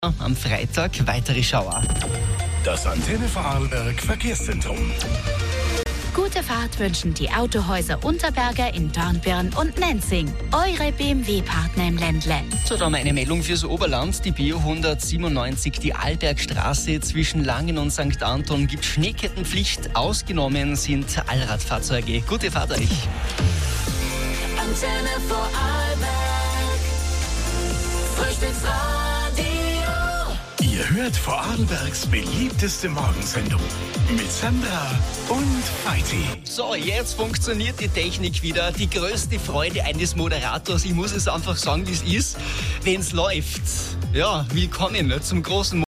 Am Freitag weitere Schauer. Das Antenne Vorarlberg Verkehrszentrum. Gute Fahrt wünschen die Autohäuser Unterberger in Dornbirn und Nenzing. Eure BMW-Partner im Ländle. So, da haben wir eine Meldung fürs Oberland. Die Bio 197, die Arlbergstraße zwischen Langen und St. Anton gibt Schneekettenpflicht. Ausgenommen sind Allradfahrzeuge. Gute Fahrt euch. Antenne Vorarlberg. Frühstücksradio. Ihr hört Vorarlbergs beliebteste Morgensendung mit Sandra und Feiti. So, jetzt funktioniert die Technik wieder. Die größte Freude eines Moderators, ich muss es einfach sagen, wie es ist, wenn es läuft. Ja, willkommen zum großen